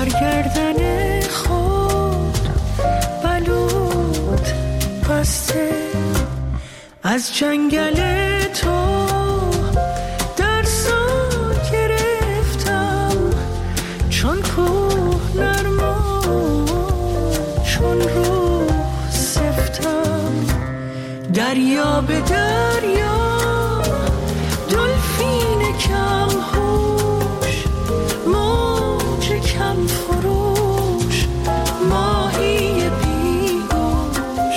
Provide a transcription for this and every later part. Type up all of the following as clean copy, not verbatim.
بر گردن خود بلود بسته، از جنگل تو درسا گرفتم، چون کوه نرما چون روح سفتم. دریا به دریا دلفین کم هوش، موج کم فروش، ماهی بیگوش.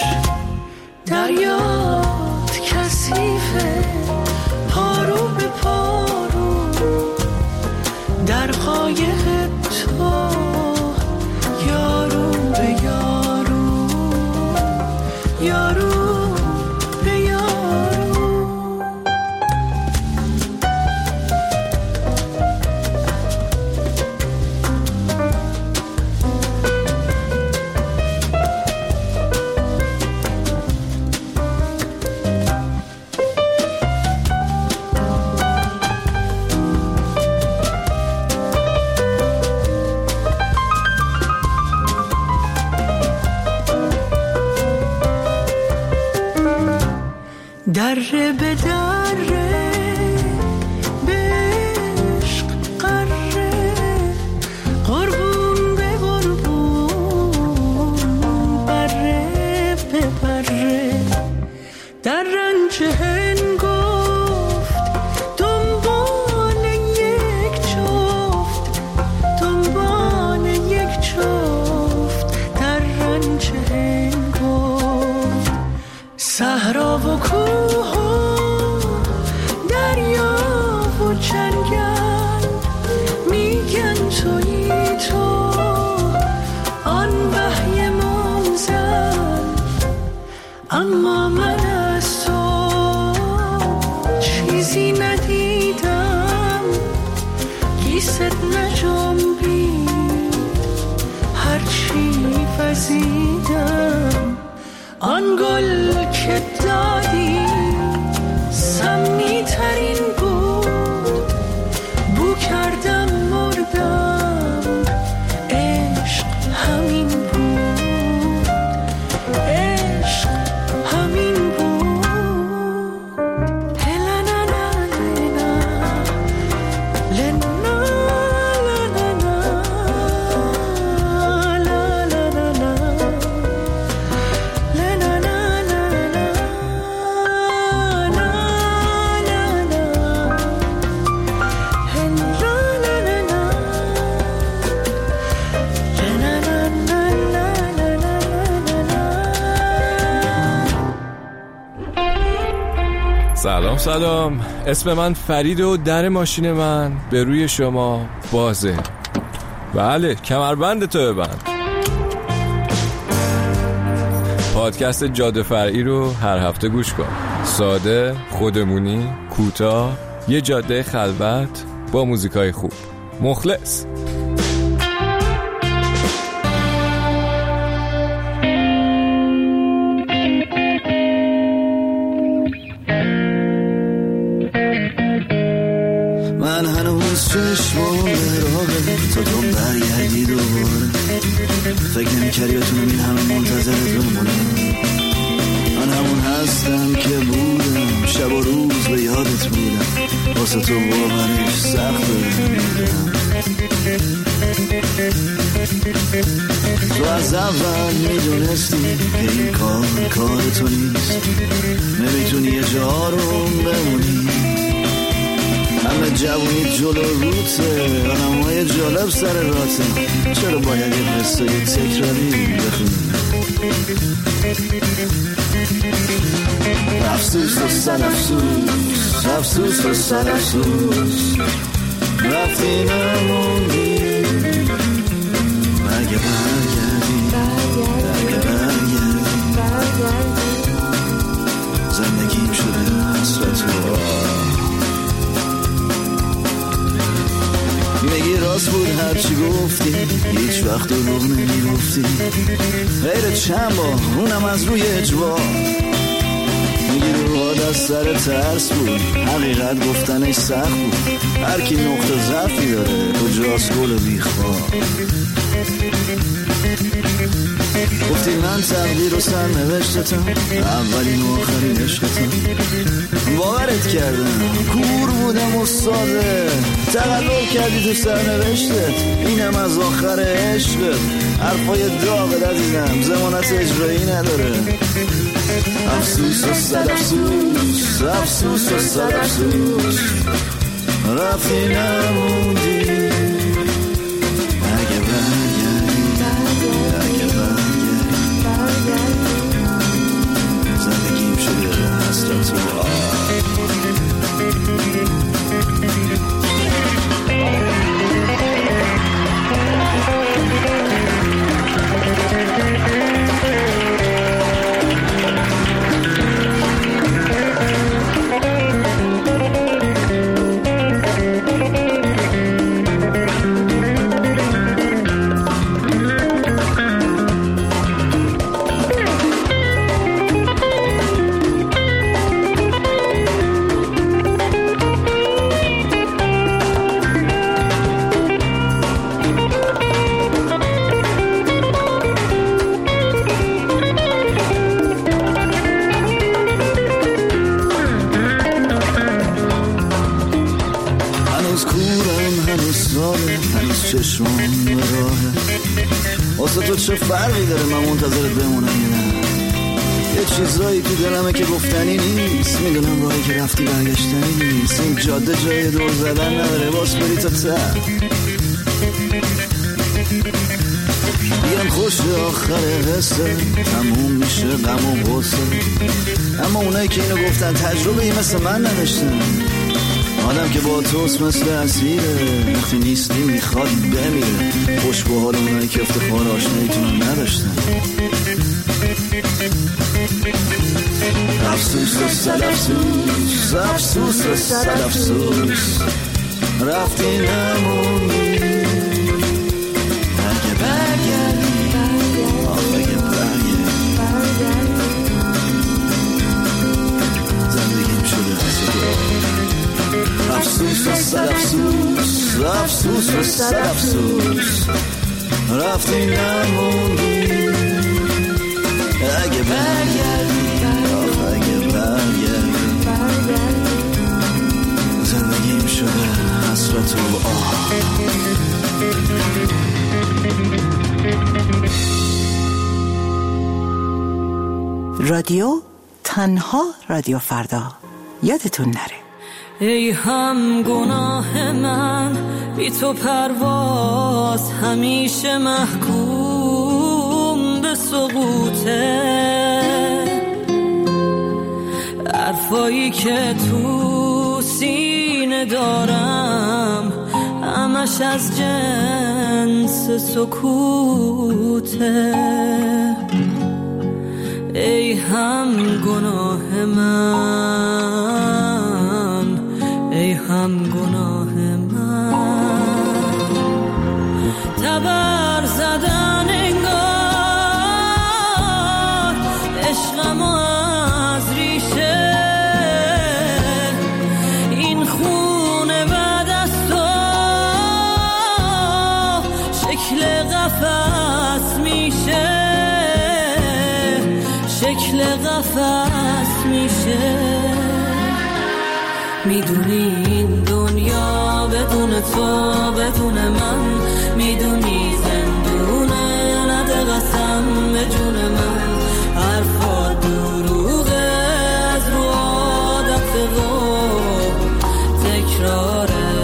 دریات کثیفه پارو به پارو، در قایق تو یارو به یارو، یارو به یارو. دره به دره به عشق قره، قربون به قربون، بره به بره. در رنج هنگفت دنبال یک جفت، دنبال یک جفت. در رنج هنگفت صحرا و کوه و دریا و جنگل، میگن تویی تو آن وحی منزل. اما من از تو چیزی ندیدم، گیست نجنبید هرچی وزیدم. آن گل که دادی سمی ترین بود، بو کردم مردم، عشق همین بود، عشق همین بود. هلنا لنا لنا سلام سلام، اسم من فرید و در ماشین من به روی شما بازه. بله، کمربند تو ببند. پادکست جاده فرعی رو هر هفته گوش کن. ساده، خودمونی، کوتاه، یه جاده خلوت با موزیکای خوب. مخلص. من هنوز چشمام براغه تا تو برگردی دوباره. فکر نمی‌کردی بتونم این همه منتظرت بمونم. من همون هستم که بودم، شب و روز به یادت بودم، واسه تو باورش سخت بودم. تو از اول میدونستی که این کار تو نیست، نمیتونی یه جا رو بمونی. همه جوونی جلو روته، آدمای جالب سر راته، چرا باید یه قصه تکراری بخونی؟ افسوس و سر افسوس، افسوس و سر افسوس، رفتی نموندی. اگه برگردی، اگه برگردی، زندگیم شده حسرت و میگی راست بود هرچی گفتی، هیچ وقت رو نمیگفتی. غیر چند بار اونم از روی اجبار، میگی روحات از سر ترس بود، حقیقت گفتنش سخت بود. هر کی نقطه ضعفی داره کجاست گل بیخواه. گفتی من تقدیر و سرنوشتتم، اولین و آخرین عشقتم. باورت کردم کور بودم و ساده، تقلب کردی تو سرنوشتت، اینم از آخر عشقت. حرفای داغت عزیزم ضمانت اجرایی نداره. افسوس و صد افسوس، افسوس و صد افسوس، رفتی نموندی. اگه برگردی، اگه برگردی، زندگیم شده حسرت و چشمون راهه. واسه تو چه فرقی داره من منتظرت بمونم یا نه؟ یه چیزایی تو دلمه که گفتنی نیست، میدونم راهی که رفتی برگشتنی نیست. این جاده جای دور زدن نداره، باز بری تا ته. میگم خوش آخر قصه، تموم میشه غم و غصه. اما اونایی که اینو گفتن تجربه مثل من نداشتن. آدم که با توست مثل اسیره، وقتی نیستی میخواد بمیره. خوش به حال اونایی که افتخار آشناییتون نداشتن. افسوس و صد افسوس، افسوس و صد افسوس، رفتی نموندی. اگه برگردی، اگه برگردی، زندگیم شده حسد. افسوس و صد افسوس، افسوس و صد افسوس، رفتی نموندی. اگه برگردی، اگه برگردی، زندگیم شده حسرت و آه. رادیو تنها رادیو فردا، یادتون نره. ای هم گناه من بی تو پرواز همیشه محکوم به سقوطه. حرفایی که تو سینه دارم همش از جنس سکوته. ای هم گناه من، ای هم گناه من، تبر زدن انگار عشقم از ریشه. این خونه بعد از تو شکل قفس میشه، شکل قفس میشه. میدونی این دنیا بدون تو بدون من، میدونی زندونه نده قسم به جون من. حرفا دروغه از رو عادت و تکراره.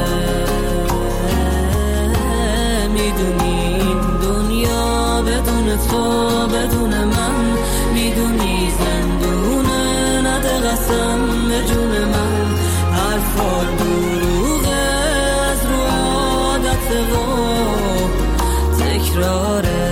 میدونی این دنیا بدون تو بدون من، میدونی زندونه نده قسم به جون من. حرفا دروغه از رو عادت و تکراره.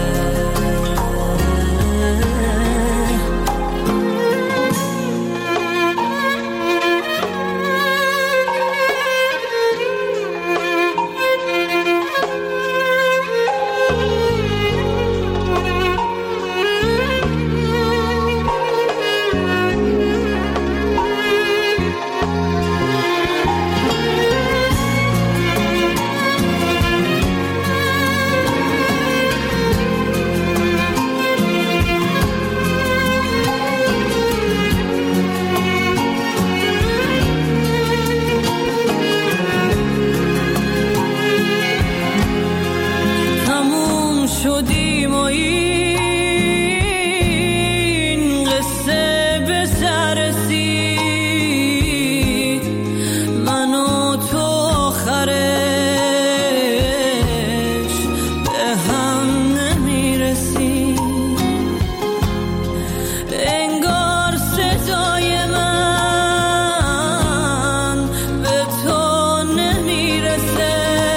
شدیم و این قصه به سر رسید، من و تو آخرش به هم نمیرسیم. انگار صدای من به تو نمیرسه،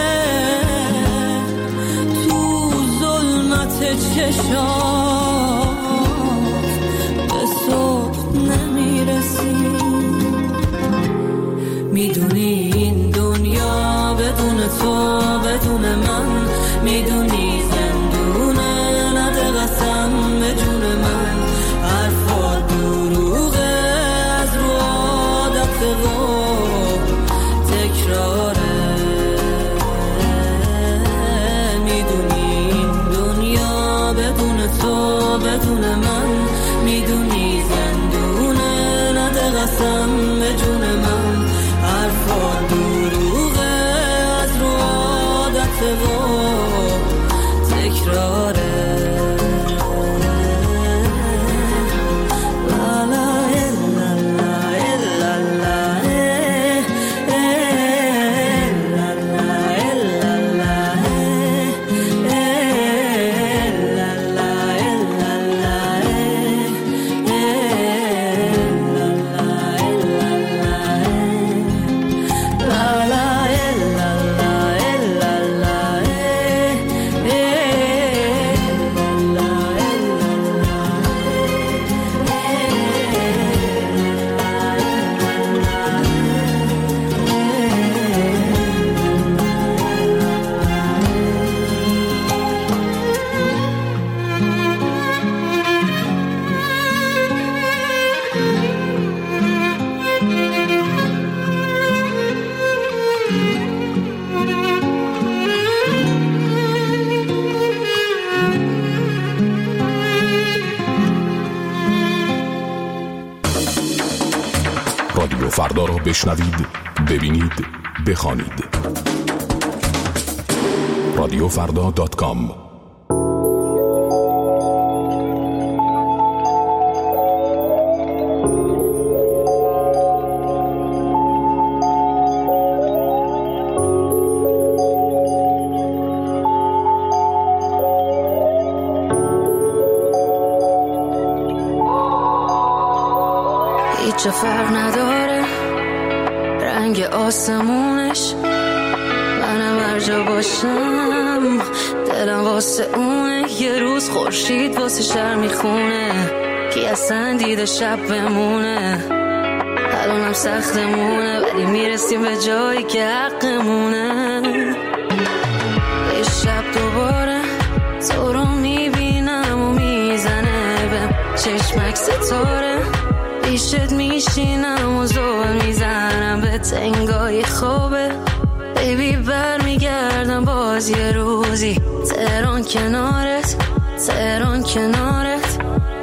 تو ظلمت چشات به صبح نمیرسیم. میدونی این دنیا بدون تو بدون من، میدونی زندونه نده قسم به جون من. حرفات دروغه از رو عادت و تکراره. میدونی این دنیا بدون تو بدون من، میدونی زندونه نده قسم به جون من. حرفات دروغه از رو عادت و تکراره. رادیو فردا را بشنوید، ببینید، بخوانید. radiofrda.com. هیچ فرق نداره رنگ آسمونش، منم هر جا باشم دلم واسه اونه. یه روز خورشید واسه شهر میخونه، کی اصلا دیده شب بمونه. الانم سختمونه ولی میرسیم به جایی که حقمونه. یه شب دوباره تو رو میبینم و میزنه به چشمک ستاره. پیشت میشینم و زول میزنم به تنگای خوبه. بیبی برمیگردم باز یه روزی، تهران کنارت، تهران کنارت.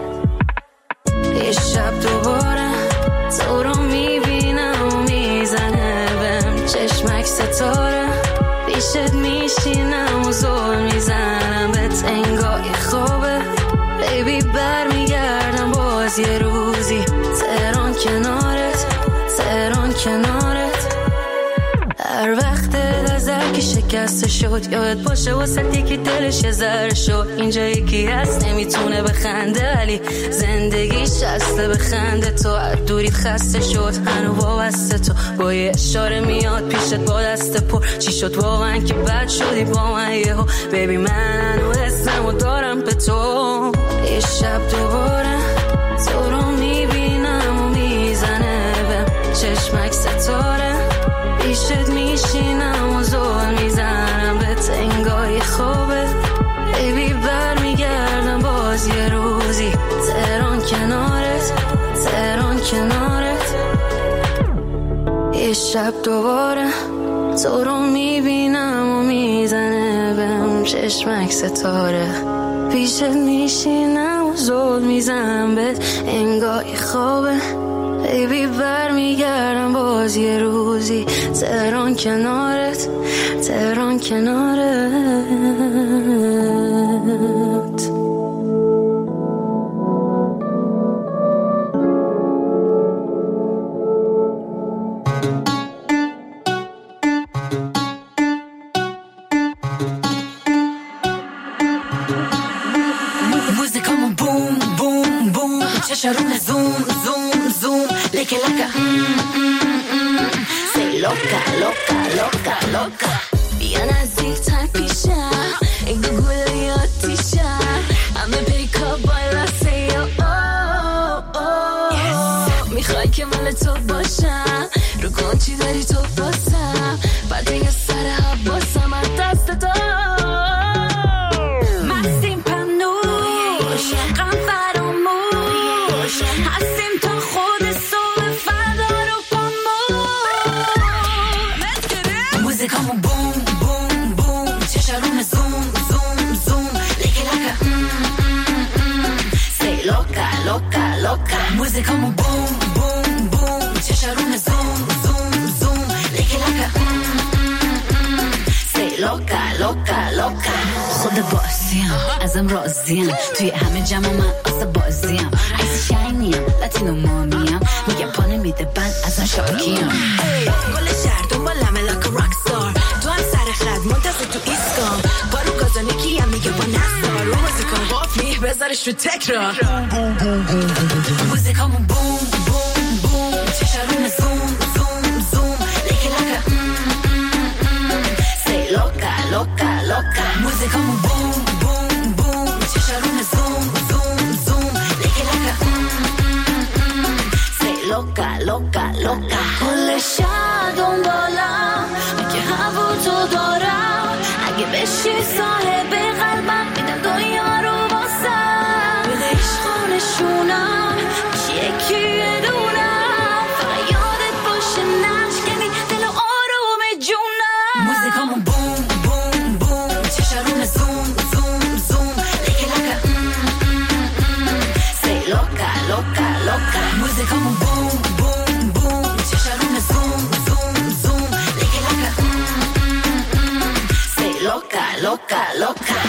یه شب دوباره تو رو میبینم و میزنه بهم چشمک ستاره. پیشت میشینم و زول میزنم به تنگای خوبه. بیبی برمیگردم باز یه روزی، تهران کنارت، تهران کنارت. هر وقت نظر که شکسته شد یاد باشه واسه که دلش یه ذره شد. اینجا یکی هست نمیتونه بخنده ولی زندگیش هسته بخنده. تو از دوریت خسته شد هنو وابسته تو، با یه اشاره میاد پیشت با دست پر. چی شد واقعا که بد شدی با من یهو؟ بیبی من و اسمو دارم به تو. یه شب دوباره تو رو میبینم و میزنه به چشمک ستاره. پیشت میشینم و زول میزنم به تنگای خوبه. بیبی برمیگردم باز یه روزی، تهران کنارت، تهران کنارت. یه شب دوباره تو رو میبینم و میزنه بهم چشمک ستاره. پیشت میشینم و زول میزنم به انگای خوبه. بیبی برمیگردم باز یه روزی، تهران کنارت، تهران کنارت. موزیکامون بوم بوم بوم چشارون زوم زوم زوم لکه لکه سی لوکا لوکا لوکا لوکا بیا نزدیک تر پیشم این گوگل آتیشم همه پیکا بالا سی میخوای که مال تو باشم رو کن چی داری تو باسم بعد یه سر حباسم از دست تو مستیم پنوش غم فراموش هستیم تا خود صبح فردا رو پاموش موزیکامون بوم بوم بوم چشارون زوم زوم زوم لکه لکه سی لوکا لوکا لوکا موزیکامون بوم بوم بوم چشارون زوم زوم زوم لکه لکه سی لوکا لوکا لوکا خود بازیم ازم راضیم توی همه جمع من آسه بازیم ایسی شاینیم لاتینو مامیم میگم پانه میده بند ازم شاکیم گل شهر دنبالمه لکه راکستار تو هم سر خد منتظر تو ایسکام بارو گازانه کیم میگه با نستار رو موزیکان غافلی بذارش رو تکرار موزیکامون بوم بوم بوم چشارون زوم زوم زوم لکه لکه سی لوکا لوکا لوکا موزیکامون بوم بوم بوم چشارون زوم زوم زوم لکه لکه سی لوکا لوکا لوکا کل شب دنبالم اگه هوا تو دارم اگه بشی صاحب قلبم میدم دنیا رو واسم بده عشقانشونم یکی دونم فقط یادت باشه نشکنی دل و آروم جونم موزیکامون بوم بوم بوم چشارون زوم زوم زوم لکه لکه سی لوکا لوکا لوکا موزیکامون بوم بوم بوم چشارون زوم زوم زوم لکه لکه سی لوکا لوکا لوکا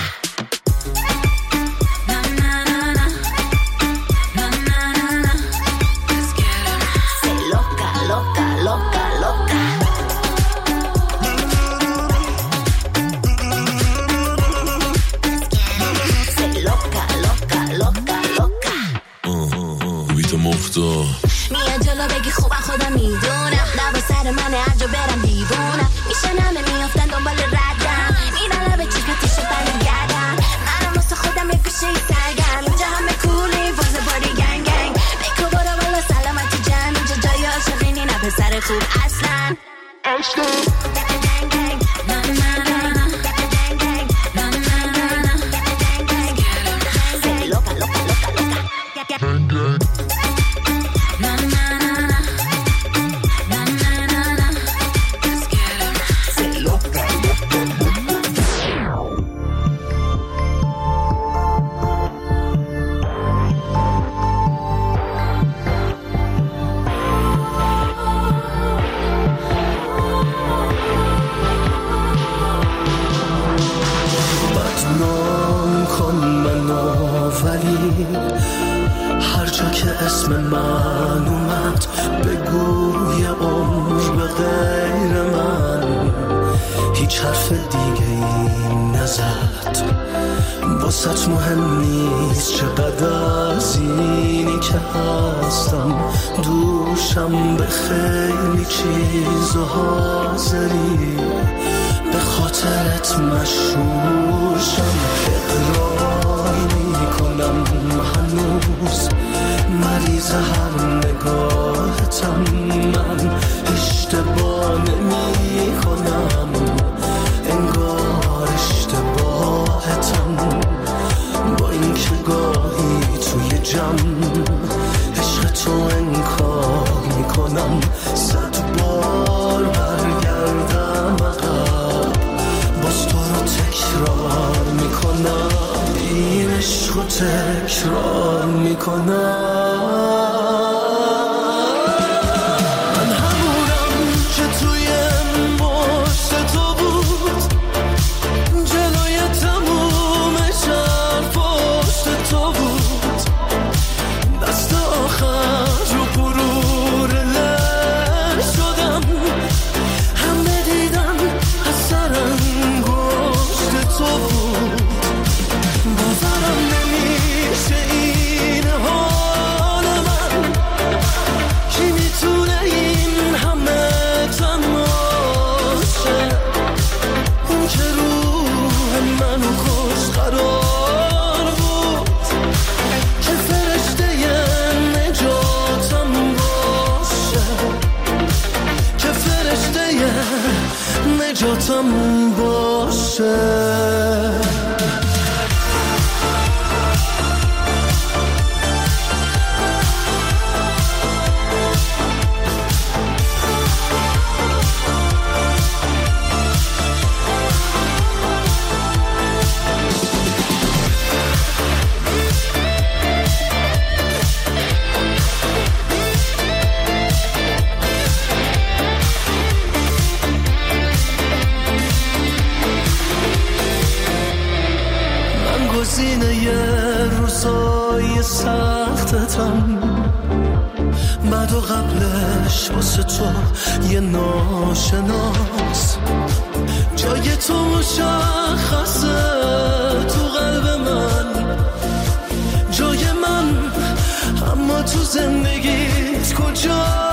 میاد جلو بگی خوبم خودم میدونم دوا سر منه هر جا برم دیوونم میشنمه میافتن دنبال ردم میرن لبه چشمتش برمیگردم منم واسه خودم یه گوشه ای سرگرم اینجا همه کولی فاز باری گنگ گنگ بکو برو بالا سلامتی جمع اینجا جای عاشقینی نه پسر خوب اصلا هر جا که اسم من اومد بگوی عمر به غیر من هیچ حرف دیگه این نزد واسط مهم نیست چقدر از اینی که هستم دوشم به خیلی چیز و حاضری به خاطرت مشهورشم اقرار میکنم هنوز مریض هر نگاهتم من اشتباه نمی کنم انگار اشتباهتم با این که گاهی توی جمع عشق تو انکار میکنم 100 بار برگردم عقب باز تو رو تکرار میکنم این عشق رو تکرار میکنم من همونم که توی پشت تو بود جلوی تموم شهر پشت تو بود دست آخر رو غرور لر شدم همه دیدن از سر انگشت تو بود باشه. گزینه روزای سختتم، بعد و قبلش واسه تو یه ناشناس. جای تو مشخصه تو قلب من، جای من، اما تو زندگیت کجاست؟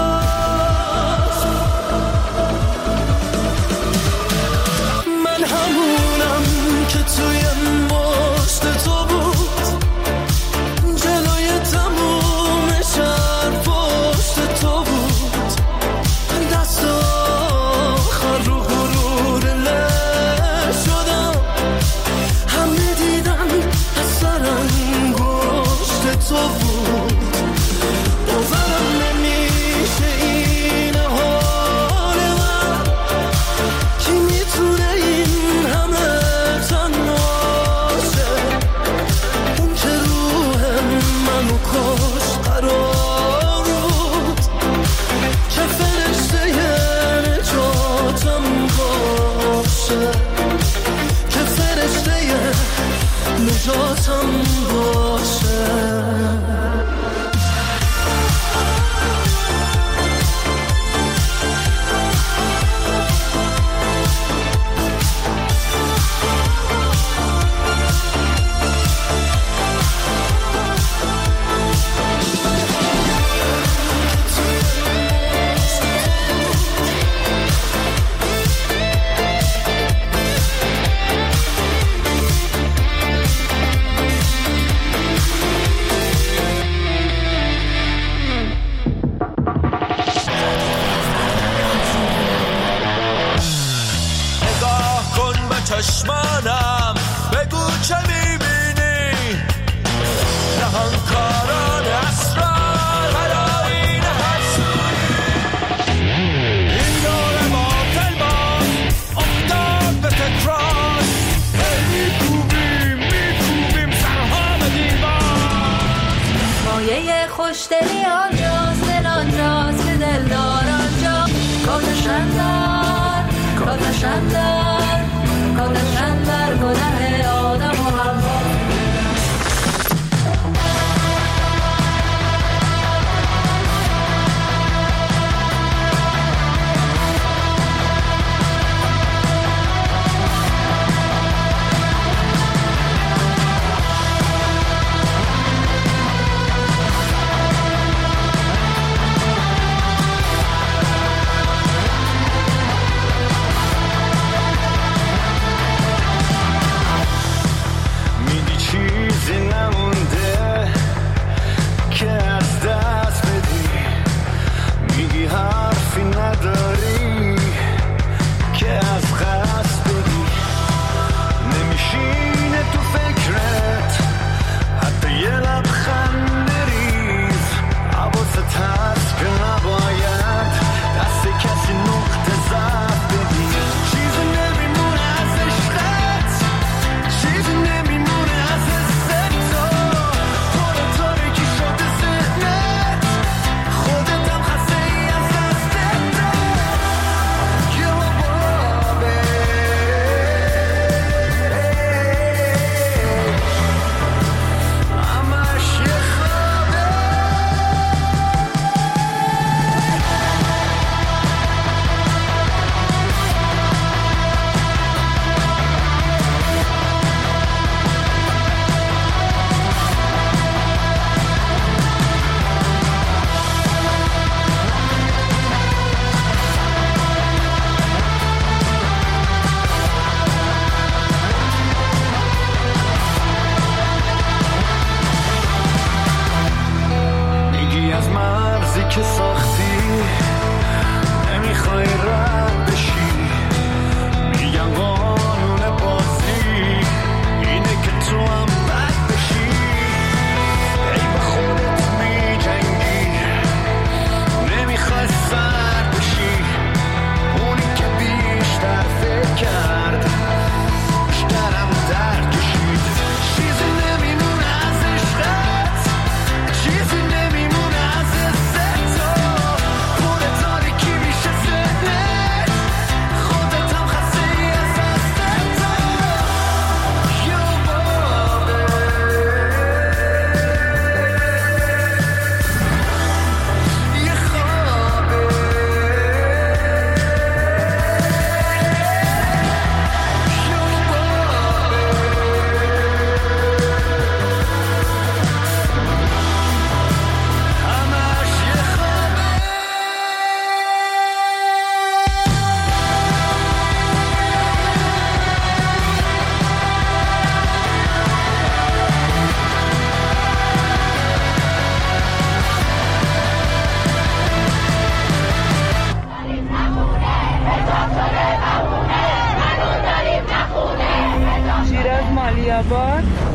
من همونم که توی تو بود، جلوی تموم شهر پشت تو بود، دست آخر رو غرور له شدم، همه دیدن اثر انگشت تو بود. باورم نمیشه این حال من، کی میتونه این همه کاش قرار بود که فرشته نجاتم باشه، که فرشته نجاتم باشه. چشمانم بگو چه میبینی، نهانکاران اسرار هلاین هر سوی، این دور باطل باز افتاد به تکرار، میکوبیم سرها به دیوار. مایه خوشدلی آنجاست، دل آنجاست که دلدار آنجا، کاتشندر کاتشندر کاتشندر گناه آدم و حوا.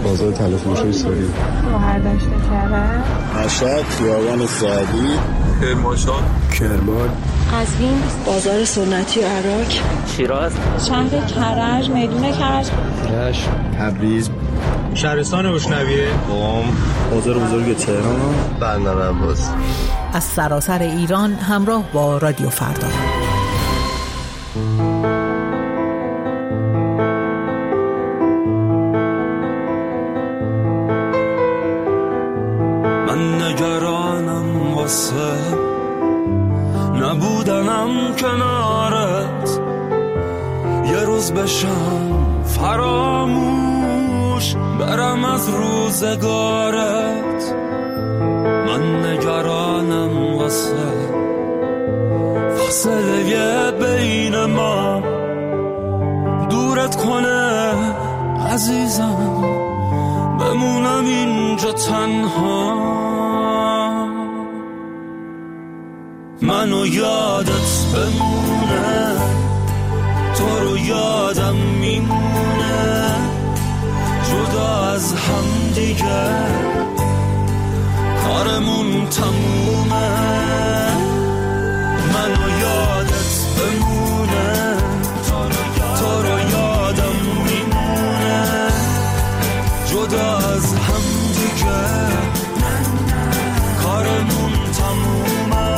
بازار تلفروشی ساری، بهرداشت کرد، مشهد، خیابان سعدی، کرمانشاه، کرمان، قزوین، بازار سنتی و عراق، شیراز، شهر کرج، میدون کرج، رشت، تبریز، شهرستان بشنویه، قم، بازار بزرگ تهران، بندر عباس. از سراسر ایران همراه با رادیو فردا. من نگرانم واسه نبودنم کنارت، یه روز بشم فراموش برم از روزگارت. من نگرانم واسه فاصله بین ما دورت کنه عزیزم، بمونم اینجا تنها. منو یادت بمونه، تو رو یادم میمونه، جدا از هم دیگه کارمون تمومه. منو یادت بمونه، تو رو یادم میمونه، جدا از هم دیگه کارمون تمومه.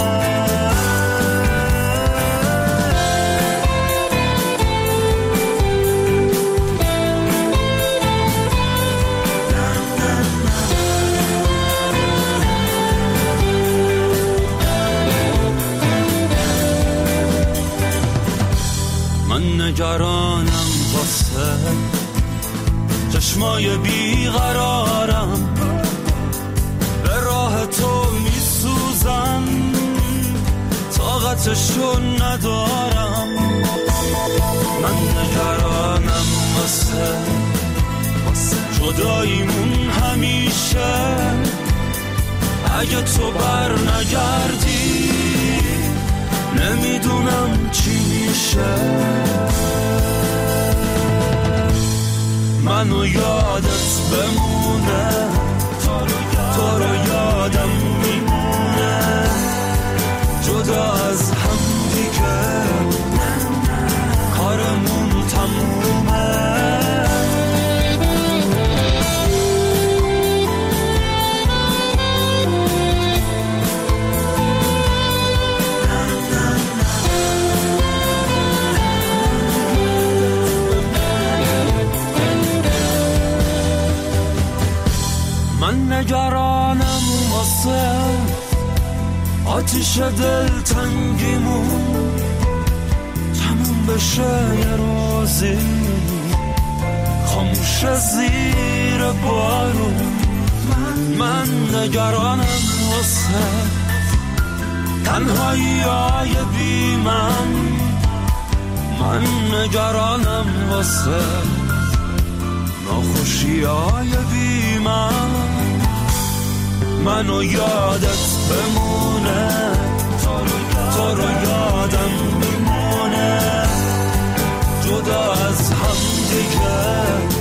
من نگرانم واسه چشمای بیقرارم، به راه تو میسوزم، طاقتشو ندارم. من نگرانم واسه جداییمون همیشه، اگه تو بر نگردی نمیدونم چی میشه. منو یادت بمونه، تو رو یادم میمونه، جدا از هم دیگه کارمون تمومه. من نگرانم واسه آتیش دلتنگیمون تموم بشه، یه روزی خاموش زیر بارون. من نگرانم واسه تنهایی های بی من نگرانم واسه ناخوشی های بی منو یادت بمونه، تو رو یادم میمونه، جدا از هم دیگه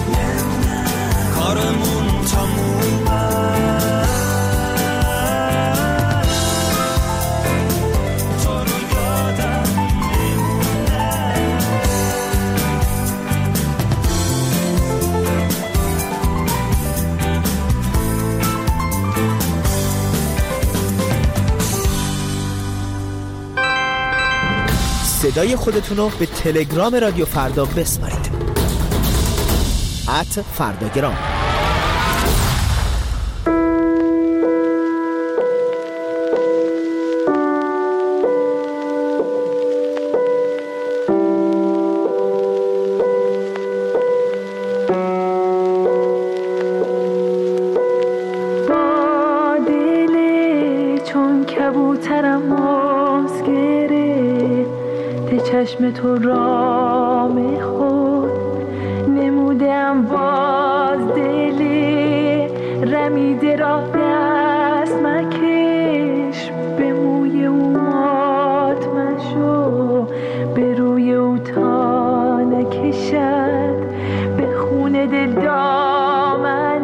کارمون تمومه. صدای خودتون رو به تلگرام رادیو فردا بسپارید. @فرداگرام. با دل چون کبوترم ماست گرفت، چشم تو رام خود نمودم، باز دلی رمیده را دست مکش، به موی او مات مشو، به روی او تا نکشد، به خون دل دامن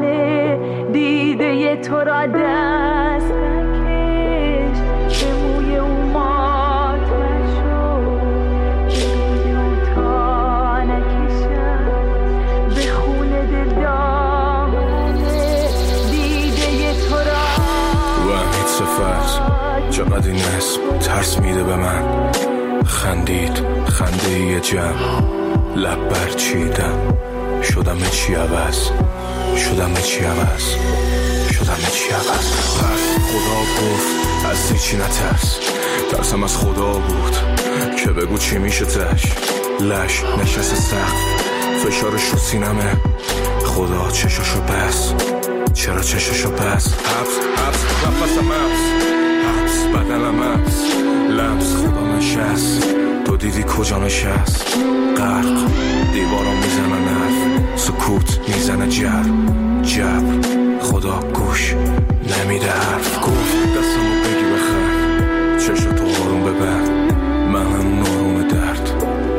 دیده تو را دست نکش به موی او مات نشو به روی او تا نکشم به خون دل دامنه دیده تو را. وحید صفت چقدر این اسم ترس میده به من. خندید خنده یه جمع لب برچیدم شدم چی عوض شدم چی عوض شدم چی عوض. پس خدا گفت از هیچی نترس ترسم از خدا بود که بگو چی میشه تش. لش نشست سقف فشارش رو سینمه خدا چشاشو بس چرا چشاشو بس. حبس نفسم حبس بدنم حبس لمس خدا نشست تو دیدی کجا نشست. غرق دیوارا میزنن حرف سکوت میزنه جب خدا گوش نمیده حرف. گفت دستمو بگی بخر چشم تو آروم ببر من همون آروم درد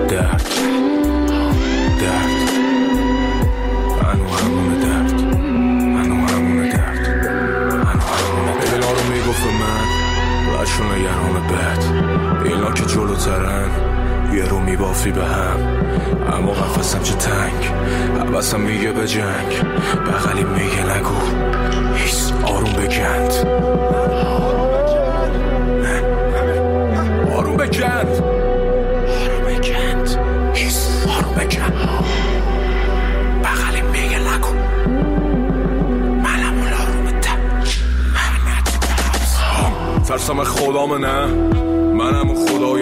انو همون درد اینا رو میگفت من بچه نگران بد اینا که جلوترن یه رو میبافی به هم اما قفصم چه تنگ حوثم میگه به جنگ بغلی میگه نگو هیس آروم بگند آروم بگند هیس آروم بگند بغلی میگه نگو منم اون آروم ترسم خدام نه منم اون خدای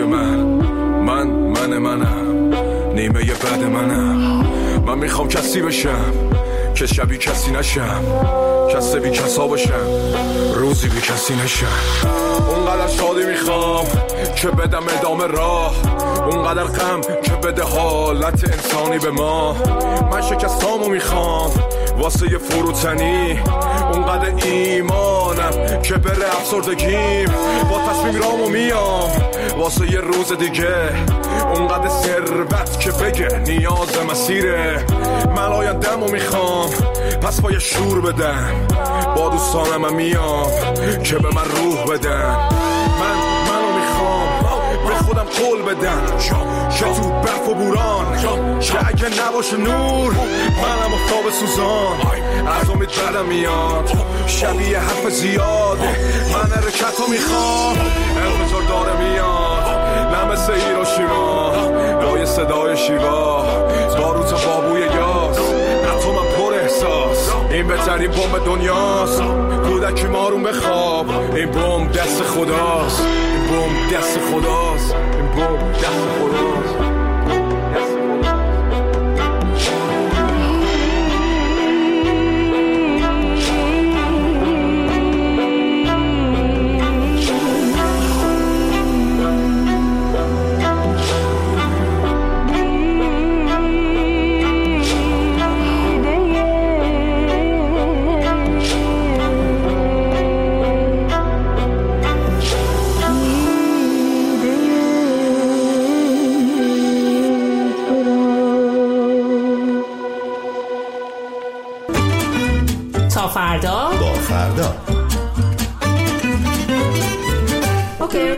منم نیمه یه بد من میخوام کسی بشم که شبی کسی نشم کسی بی کسا بشم روزی بی کسی نشم. اونقدر شادی میخوام که بدم ادامه راه اونقدر غم که بده حالت انسانی به ما. من شکستامو میخوام واسه یه فروتنی اونقدر ایمانم که بره افسردگیم با تصمیم رامو میام واسه یه روز دیگه اونقدر ثروت که بگه نیاز مسیره. من آینده‌مو میخوام پس با یه شور بدم با دوستانم میام که به من روح بدن. منو میخوام به خودم قول بدم که تو برف و بوران که اگه نباشه نور منم افتاب سوزان از امید بدم میاد شبیه حرف زیاده من حرکتو میخوام انفجار داره میاد نه مثل هیروشیما با یه صدای شیوا باروت بابوی یاس تو من پر احساس این بهترین بمب دنیاست کودکی مارون بخواب این بمب دست خداست این بمب دست خداست این بمب دست خداست. فردا با فردا اوکی.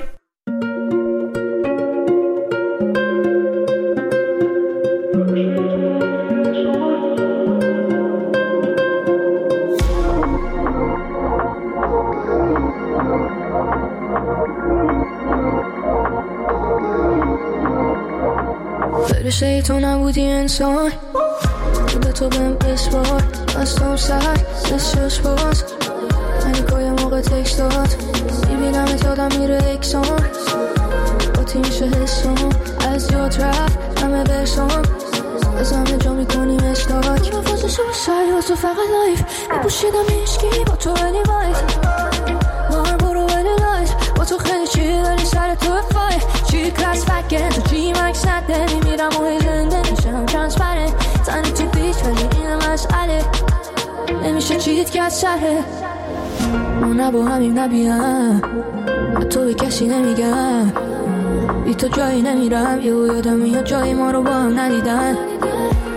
فرشته تو نبودی انسان به تو بهم بسپار دستم سر دستش باز پنیکای موقع تکس داد میبینم یادم میره اکسان با تیمیشه حسام از یاد رفت همه برسام از همه جا میکنیم استاک من فازشو سر تو فقط لایف بپوشیدم عشقی با تو ولی وایت مار برو ولی لایت با تو خیلی چی داری سر تو فای چی کلاس فکر تو چی مکس نده میمیرم و هیزنده میشم ترانسپرنت تنی تو بیچ ولی این مسئله نمیشه چیت که از سره ما نبا همیم نبیم تو به کسی نمیگم بی تو جایی نمیرم یه یادم میاد جایی ما رو با هم ندیدن میخوام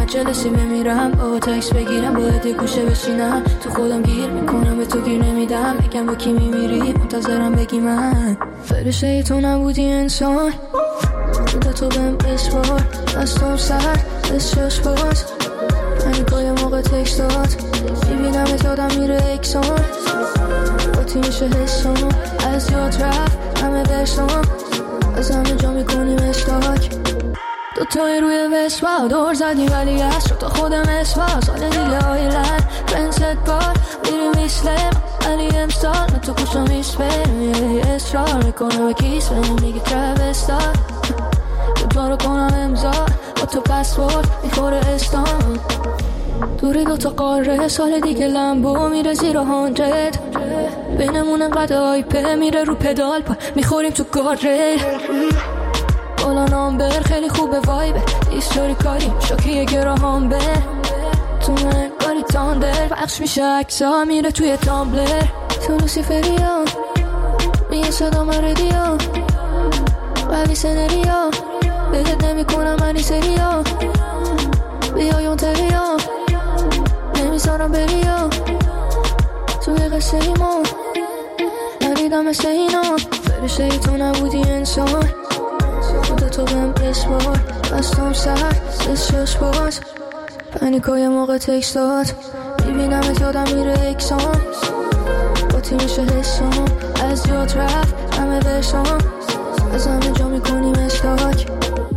جلسی بمیرم، با تکس بگیرم، باید گوشه بشینم، تو خودم گیر میکنم، به تو گیر نمیدم، بگم با کی میمیری منتظرم بگی من فرشته تو نبودی انسان، بوده تو بهم بسپار، دستم سر بسیاش باز، پنیکای موقع تکس داد، میبینم ات یادم میره اکسان، با تی میشه حسام، از یاد رفت همه درسام، از همه جا میکنیم استاک، دوتای روی وسوا دور زدیم ولی از شد تا خودم اسوا، سال دیگه آیلند پنست بار میریم ایسلم ولی امسال من تو پوشم ایسپرم، اصرار میکنم به کیس بریم دیگه ترابستار، تو رو کنم امضا با تو پسورد میخوره استان، دوری دوتا قاره سال دیگه لمبو میره زیر 100، بینمون انقدر آیپه میره رو پدال پا میخوریم تو گاره، بالا نامبر خیلی خوبه وایبه، ایستوری کاری شاکیه گراهام بر، تو من کاری تاندر پخش میشه اکسا میره توی تامبلر، تو لوسیفریا میگه صدا من ردیا، قوی سنریا بهت نمی کنم منی سریا، بیایون تریا نمیذارم بریا، توی قصه ایمان ندیدم مثل اینا، فرشته تو نبودی انسان، بوده تو بهم بسپار، دستم سر بسیاش باز، پنیکای موقع تکس داد، میبینم ات یادم میره اکسان، با تی میشه حسام، از یاد رفت همه درسام، از همه جا میکنیم استاک.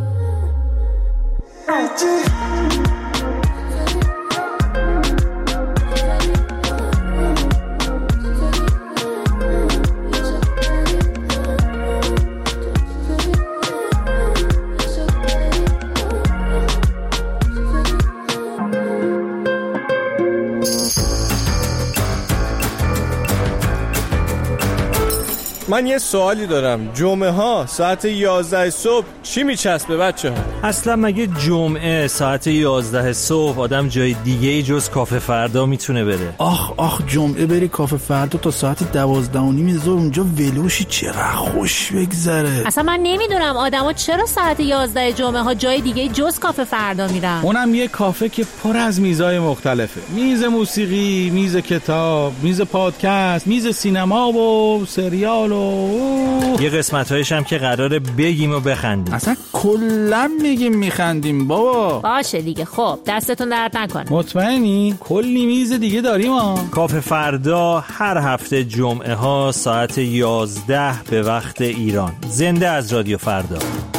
من یه سوالی دارم، جمعه ها ساعت 11 صبح چی میچسبه بچه ها؟ اصلا مگه جمعه ساعت 11 صبح آدم جای دیگه جز کافه فردا میتونه بره؟ آخ جمعه بری کافه فردا تا ساعت 12:30 ظهر اونجا ولوشی چقدر خوش بگذره. اصلا من نمیدونم آدما چرا ساعت 11 جمعه ها جای دیگه جز کافه فردا میرن. اونم یه کافه که پر از میزای مختلفه، میز موسیقی، میز کتاب، میز پادکست، میز سینما و سریال و یه قسمت‌هایش هم که قراره بگیم و بخندیم. اصلا کلا میگیم میخندیم بابا. باشه دیگه، خب دستتون درد نکنه. مطمئنی؟ کلی میز دیگه داریم ها. کافه فردا هر هفته جمعه ها ساعت 11 به وقت ایران، زنده از رادیو فردا.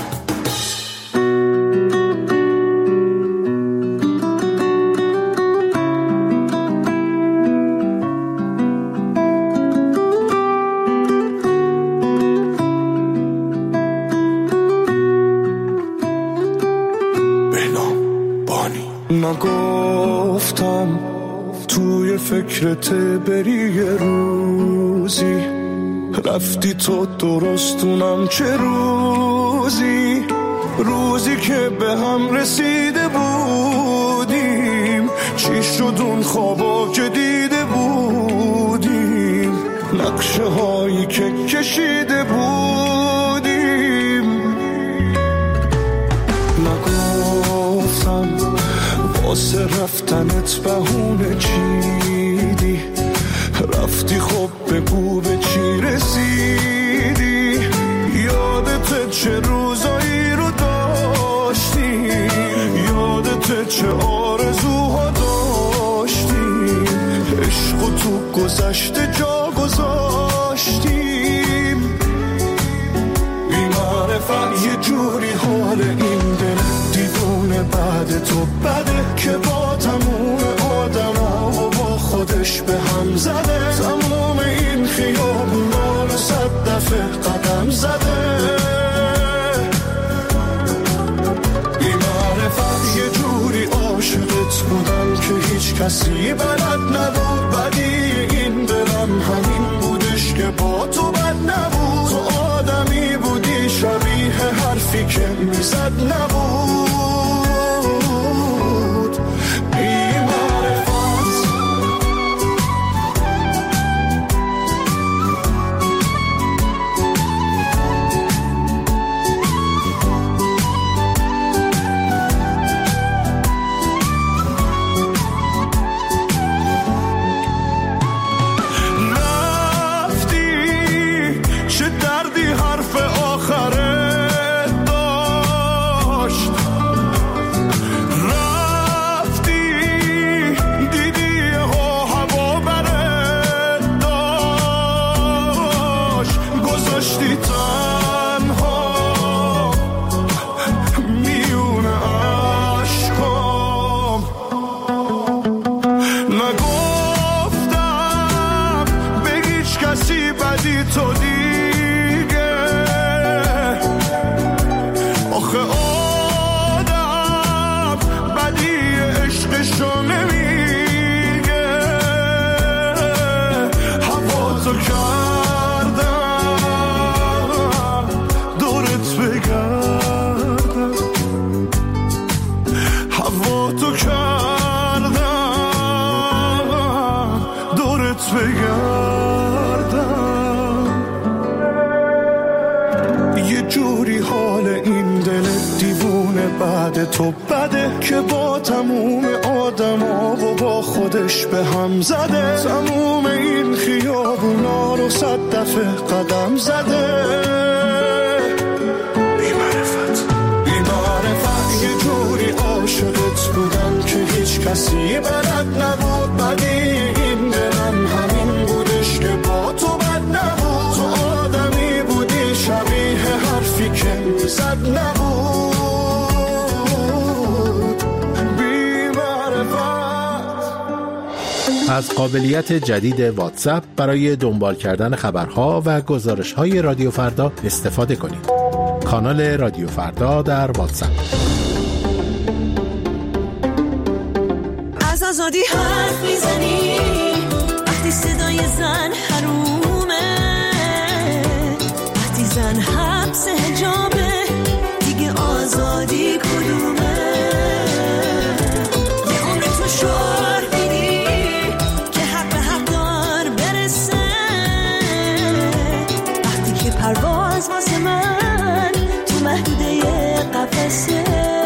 نگفتم توی فکرت بری یه روزی، رفتی تو درستونم چه روزی، روزی که به هم رسیده بودیم، چی شد اون خوابا که دیده بودیم، نقشه هایی که کشیده بودیم. نگفتم واسه رفتنت بهونه چیدی، رفتی خب بگو به چی رسیدی، یادت چه روزایی رو داشتی، یادت چه آرزوها داشتیم، عشق تو گذشته جا گذاشتیم، بی معرفت یه جوری حال این دل دیوونه بعد تو بده که با تموم آدم ها و با خودش به هم زده، تموم این خیابونا رو 100 دفعه قدم زده، بی معرفت یه جوری عاشقت بودم که هیچ کسی بلد نبود، بدی این دلم همین بودش که با تو بد نبود، تو آدمی بودی شبیه حرفی که میزد نبود. تو دیگه. آخه آدم بدی عشقشو نمیگه. هوا تو کردم دورت بگردم، هوا تو کردم دورت بگردم. یه جوری حال این دل دیوونه بعد تو بده که با تموم آدما و با خودش به هم زده. تموم این خیابونا رو 100 دفعه قدم زده. بی‌معرفت یه جوری عاشقت بودم که هیچ کسی بلد نبود. بدی این دلم همین بودش که با تو بد نبود. تو آدمی بودی شبیه حرفی که زد نبود. بی‌معرفت. از قابلیت جدید واتساپ برای دنبال کردن خبرها و گزارش‌های رادیو فردا استفاده کنید. کانال رادیو فردا در واتساپ. از آزادی حرف میزنی وقتی صدای زن حرومه، وقتی زن حبس حجابه دیگه آزادی کدومه؟ یه عمر تو شعار میدی که حق به حق دار برسه، وقتی که پرواز واسه من تو محدوده قفسه.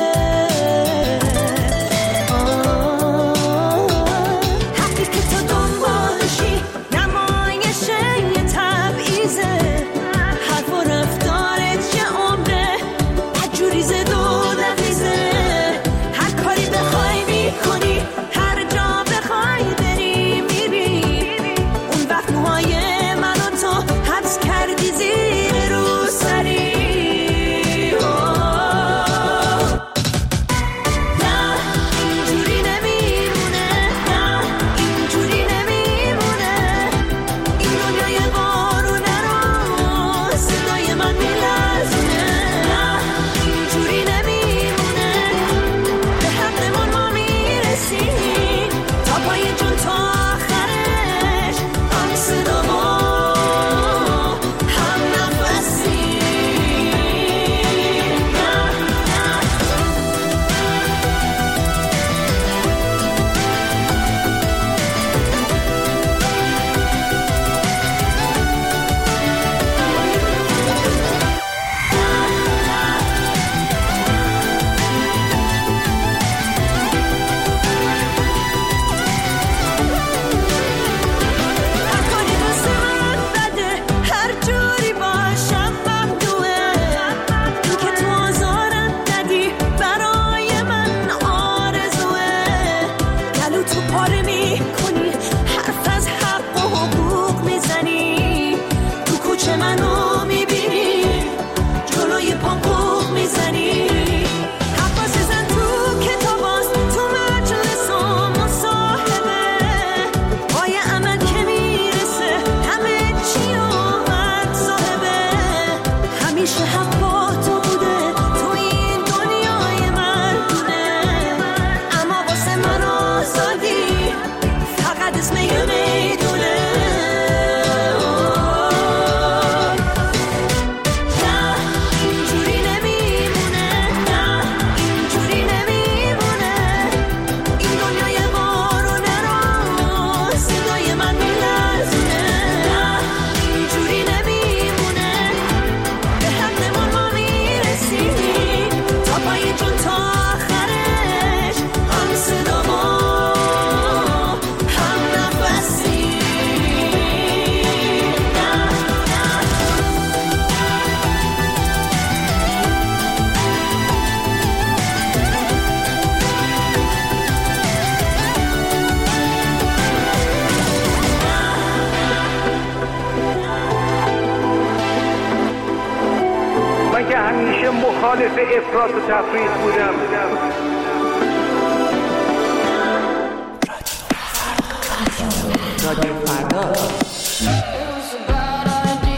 مخالف افراط و تفریط بودم. رادیو فردا.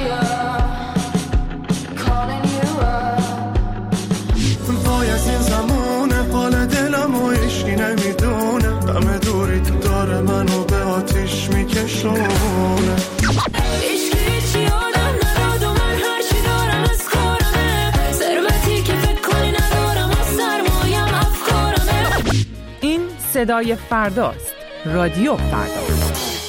آتیش میکشونه. هیچی آدم نداد و من هرچی دارم از کارمه، ثروتی که فکر کنی ندارم و سرمایم افکارمه. این صدای فرداست. رادیو فردا.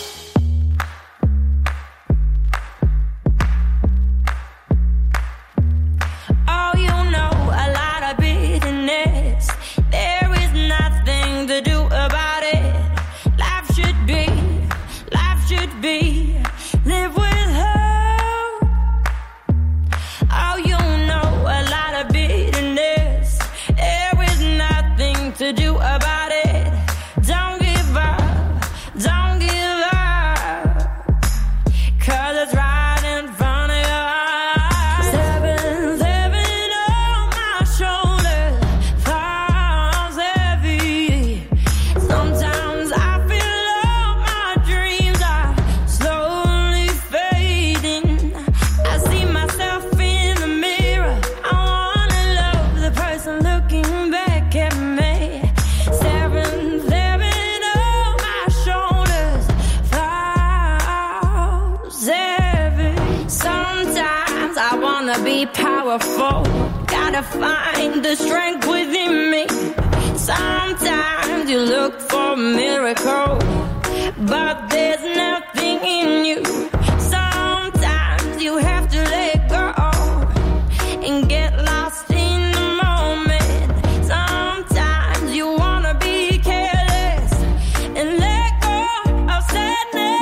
Powerful, gotta find the strength within me. Sometimes you look for a miracle, but there's nothing in you. Sometimes you have to let go and get lost in the moment. Sometimes you wanna be careless and let go of sadness.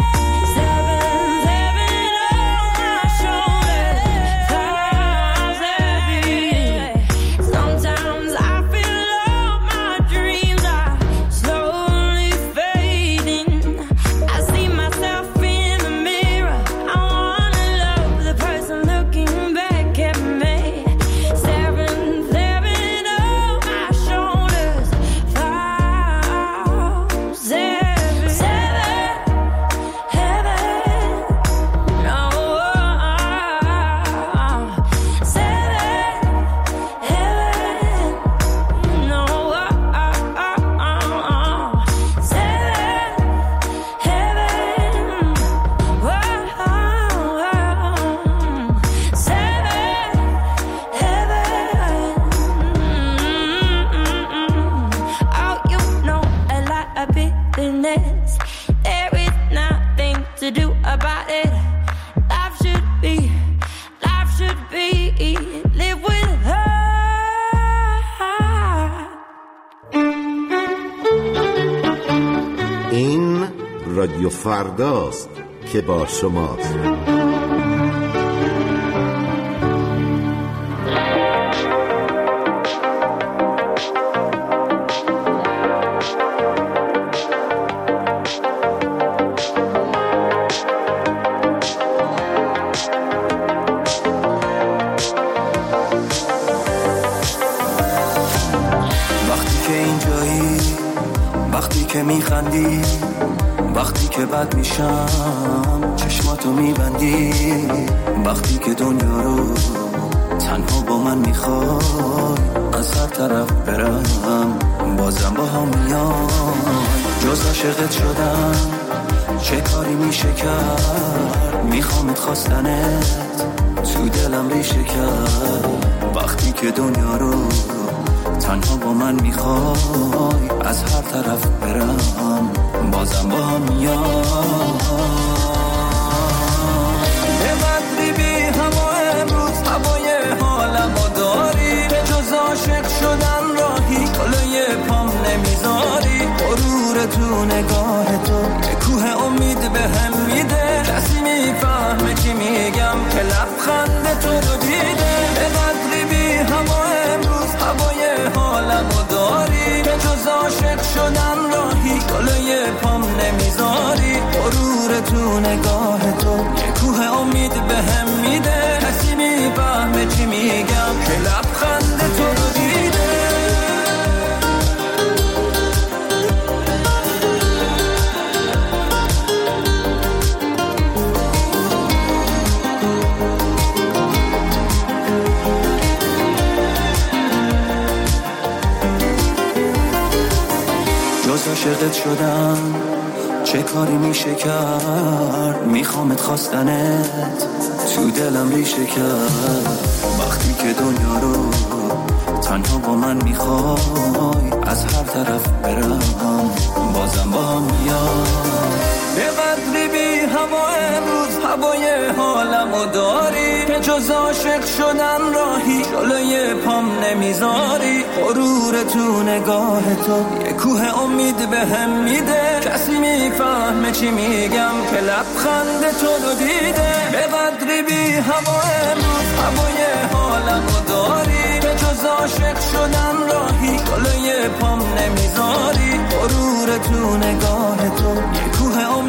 این رادیو فرداست که با شماست. که میخندی وقتی که بد میشم چشماتو میبندی وقتی که دنیا رو تنها با من میخوای از هر طرف برم بازم با هم میای جز عاشقت شدم چه کاری میشه کرد میخوامت خواستنت تو دلم ریشه کرد وقتی که دنیا رو تنها با من میخوای از هر طرف برم بازم با هم میای به قدری بی هوا امروز هوای حالمو داری به جز عاشق شدن راهی کلوی پام نمیذاری غرور تو نگاه تو که کوه امید به هم میده کسی میفهمه چی میگم که لبخند تو رو دیده به قدری بی هوا امروز هوای حالمو داری به جز عاشق شدن راهی کلوی پام نمیذاری غرور تو نگاه تو یه کوه امید به هم میده کسی میفهمه چی میگم که لبخند تو رو دیده عاشقت شدم چه چه کاری میشه کرد، میخوامت خواستنت تو دلم ریشه کرد. وقتی که دنیا رو تنها با من میخوای، از هر طرف برم بازم با هم میای. به قدری بی هوا امروز هوای حالمو داری، که جز عاشق شدن راهی جلوی پام نمیذاری. غرور تو نگاه تو یه کوه امید بهم میده، کسی میفهمه چی میگم که لبخند تو رو دیده. به قدری بی هوا امروز هوای حالمو داری، که جز عاشق شدن راهی جلوی پام نمیذاری. غرور تو نگاه تو یه کوه امید